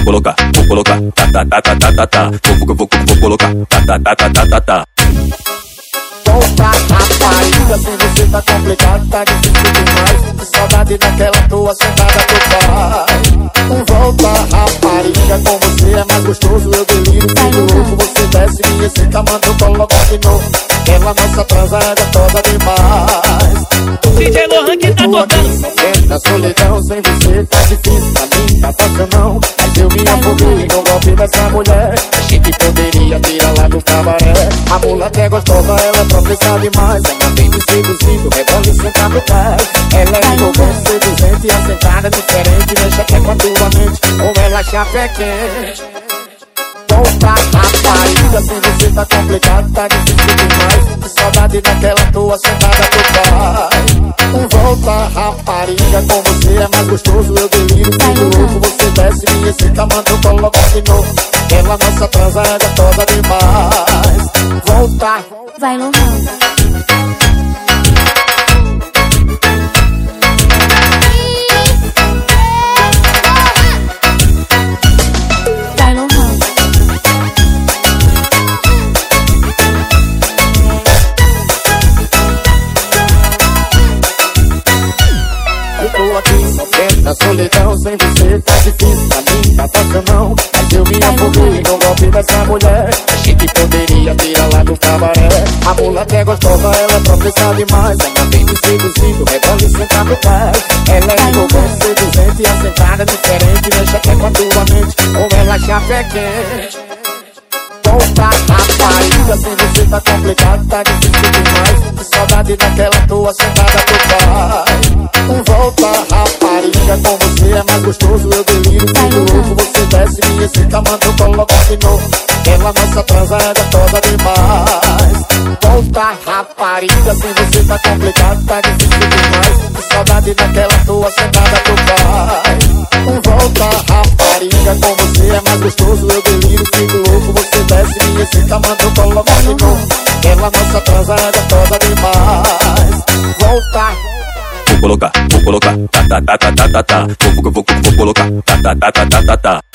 colocar, tá, tá, tá, tá, tá, tá, tá. Vou colocar, tá, tá, tá, tá, tá, tá, tá. Volta, rapariga, sem você tá complicado, tá difícil demais. Que saudade daquela tua sentada pro pai. Volta, rapariga, com você é mais gostoso. Eu deliro, fico louco, você desce e esse camando eu coloco de novo. Aquela nossa transa é gostosa demais. DJ Lohan que tá tocando. Na solidão, sem você tá difícil pra mim, tá fácil não. Mas eu me afoguei no golpe dessa mulher. Achei que poderia tirar lá do cabaré. A mulata é gostosa, ela é própria demais. Ela vem me seduzindo, rebola e senta no pé. Ela é envolvente, seduzente e assentada diferente. Deixa até com a tua mente, como ela chapa é quente. Volta, rapariga, sem você tá complicado, tá difícil demais. Que saudade daquela tua sentada pro pai. Volta, rapariga, com você é mais gostoso. Eu deliro, fico louco, você desce e esse camando eu coloco de novo. Aquela nossa transa é gostosa demais. Volta, vai Lohan. Na solidão, sem você tá difícil pra mim, tá fácil não. Mas eu me afoguei no golpe dessa mulher. Achei que poderia tirar lá do cabaré. A mulata é gostosa, ela é profissa demais. Ela vem me seduzindo, rebola e senta no pé. Ela é envolvente, seduzente e assentada diferente. Deixa até com a tua mente, como ela chapa é quente. Volta, rapariga, sem você tá complicado, tá difícil demais. Que saudade daquela tua sentada pro pai. Volta, rapariga, com você é mais gostoso. Eu deliro, fico louco, você desce e esse camando eu coloco de novo. Aquela nossa transa é gostosa demais. Volta, rapariga, sem você tá complicado, tá difícil demais. Que saudade daquela tua sentada pro pai. Volta, rapariga, com você é mais gostoso. Eu deliro, fico louco, você desce e esse camando eu coloco de novo. Aquela nossa transa é gostosa demais. Volta, vou colocar, tá, tá, tá, tá, tá, tá, tá. Vou colocar, tá, tá, tá, tá, tá, tá, tá.